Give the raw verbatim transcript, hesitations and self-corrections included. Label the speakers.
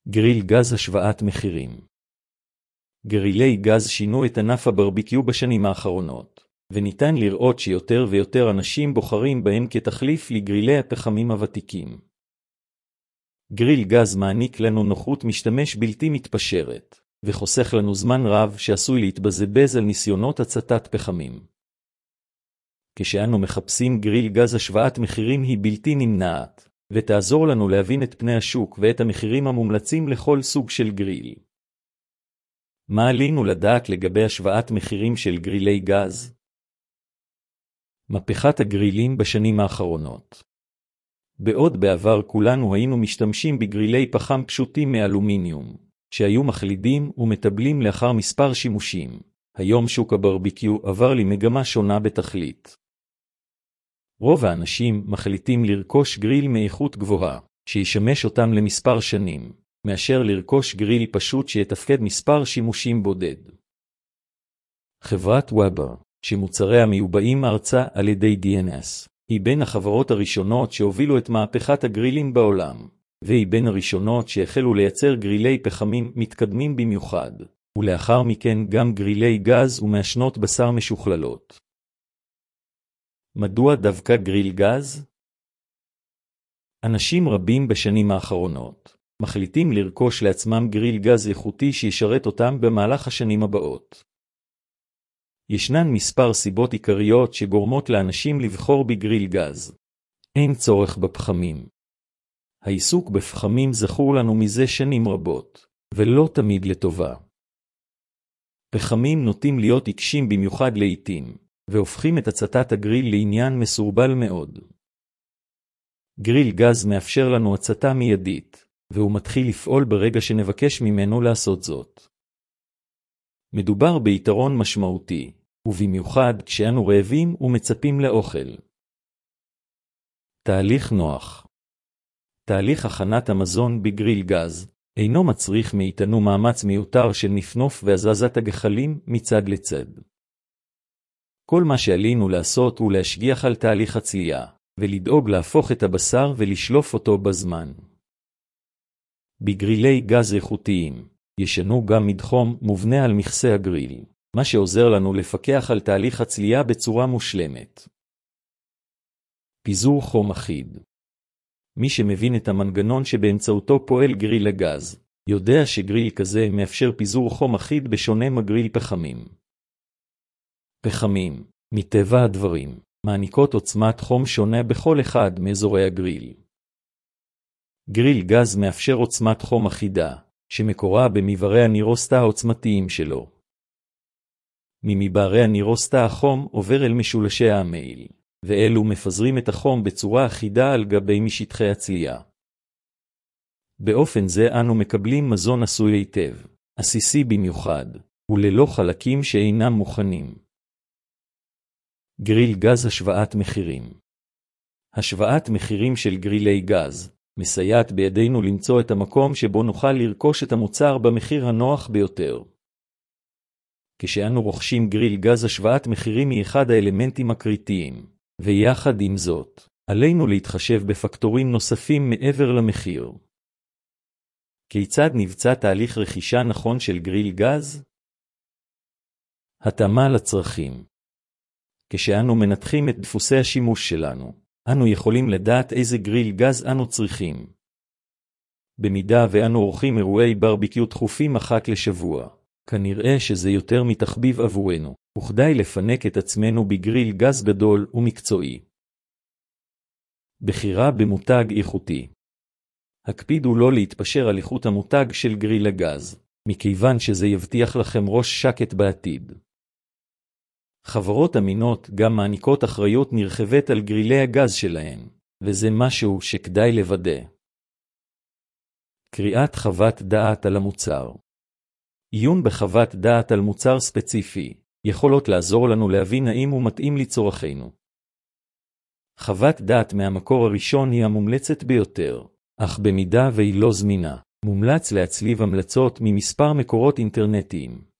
Speaker 1: גריל גז השוואת מחירים. גרילי גז שינו את ענף הברביקיו בשנים האחרונות, וניתן לראות שיותר ויותר אנשים בוחרים בהם כתחליף לגרילי הפחמים הוותיקים. גריל גז מעניק לנו נוחות משתמש בלתי מתפשרת, וחוסך לנו זמן רב שעשוי להתבזבז על ניסיונות הצתת פחמים. כשאנו מחפשים גריל גז השוואת מחירים היא בלתי נמנעת, ותעזור לנו להבין את פני השוק ואת המחירים המומלצים לכל סוג של גריל. מה עלינו לדעת לגבי השוואת מחירים של גרילי גז? מהפכת הגרילים בשנים האחרונות. בעוד בעבר כולנו היינו משתמשים בגרילי פחם פשוטים מאלומיניום, שהיו מחלידים ומטבלים לאחר מספר שימושים. היום שוק הברביקיו עבר למגמה שונה בתכלית. רוב האנשים מחליטים לרכוש גריל מאיכות גבוהה, שישמש אותם למספר שנים, מאשר לרכוש גריל פשוט שיתפקד מספר שימושים בודד. חברת וובר, שמוצריה מיובאים ארצה על ידי די אן אס, היא בין החברות הראשונות שהובילו את מהפכת הגרילים בעולם, והיא בין הראשונות שהחלו לייצר גרילי פחמים מתקדמים במיוחד, ולאחר מכן גם גרילי גז ומעשנות בשר משוכללות. מדוע דווקא גריל גז? אנשים רבים בשנים האחרונות מחליטים לרכוש לעצמם גריל גז איכותי שישרת אותם במהלך השנים הבאות. ישנן מספר סיבות עיקריות שגורמות לאנשים לבחור בגריל גז. אין צורך בפחמים. העיסוק בפחמים זכור לנו מזה שנים רבות, ולא תמיד לטובה. פחמים נוטים להיות עיקשים במיוחד לעתים, והופכים את הצתת הגריל לעניין מסורבל מאוד. גריל גז מאפשר לנו הצתה מיידית, והוא מתחיל לפעול ברגע שנבקש ממנו לעשות זאת. מדובר ביתרון משמעותי, ובמיוחד כשאנו רעבים ומצפים לאוכל. תהליך נוח. תהליך הכנת המזון בגריל גז אינו מצריך מאיתנו מאמץ מיותר של נפנוף והזזת הגחלים מצד לצד. כל מה שעלינו לעשות הוא להשגיח על תהליך הצלייה, ולדאוג להפוך את הבשר ולשלוף אותו בזמן. בגרילי גז איכותיים, ישנו גם מדחום מובנה על מכסה הגריל, מה שעוזר לנו לפקח על תהליך הצלייה בצורה מושלמת. פיזור חום אחיד. מי שמבין את המנגנון שבאמצעותו פועל גריל הגז, יודע שגריל כזה מאפשר פיזור חום אחיד בשונה מגריל פחמים. פחמים, מטבע הדברים, מעניקות עוצמת חום שונה בכל אחד מאזורי הגריל. גריל גז מאפשר עוצמת חום אחידה, שמקורה במבערי הנירוסטה העוצמתיים שלו. ממבערי הנירוסטה החום עובר אל משולשי המעיל, ואלו מפזרים את החום בצורה אחידה על גבי משטחי הצלייה. באופן זה אנו מקבלים מזון עשוי היטב, עסיסי במיוחד, וללא חלקים שאינם מוכנים. גריל גז השוואת מחירים. השוואת מחירים של גרילי גז מסייעת בידינו למצוא את המקום שבו נוכל לרכוש את המוצר במחיר הנוח ביותר. כשאנו רוכשים גריל גז השוואת מחירים היא אחד האלמנטים הקריטיים, ויחד עם זאת, עלינו להתחשב בפקטורים נוספים מעבר למחיר. כיצד נבצע תהליך רכישה נכון של גריל גז? התאמה לצרכים. כשאנו מנתחים את דפוסי השימוש שלנו, אנו יכולים לדעת איזה גריל גז אנו צריכים. במידה ואנו עורכים אירועי ברביקיו תכופים אחת לשבוע, כנראה שזה יותר מתחביב עבורנו, וכדאי לפנק את עצמנו בגריל גז גדול ומקצועי. בחירה במותג איכותי. הקפידו לא להתפשר על איכות המותג של גריל הגז, מכיוון שזה יבטיח לכם ראש שקט בעתיד. חברות אמינות גם מעניקות אחריות נרחבת על גרילי הגז שלהן, וזה משהו שכדאי לוודא. קריאת חוות דעת על המוצר. עיון בחוות דעת על מוצר ספציפי יכולות לעזור לנו להבין האם הוא מתאים לצורכנו. חוות דעת מהמקור הראשון היא המומלצת ביותר, אך במידה והיא לא זמינה, מומלץ להצליב המלצות ממספר מקורות אינטרנטיים.